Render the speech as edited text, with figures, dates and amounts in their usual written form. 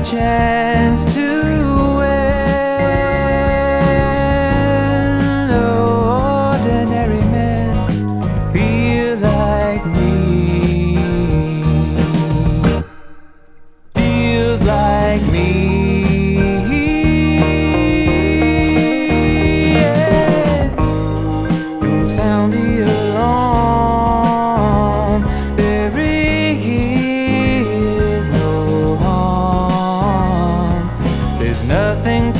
chance to win. Ordinary men feel like me, feels like me. Yeah. Don't sound the alarm. There is no harm. There's nothing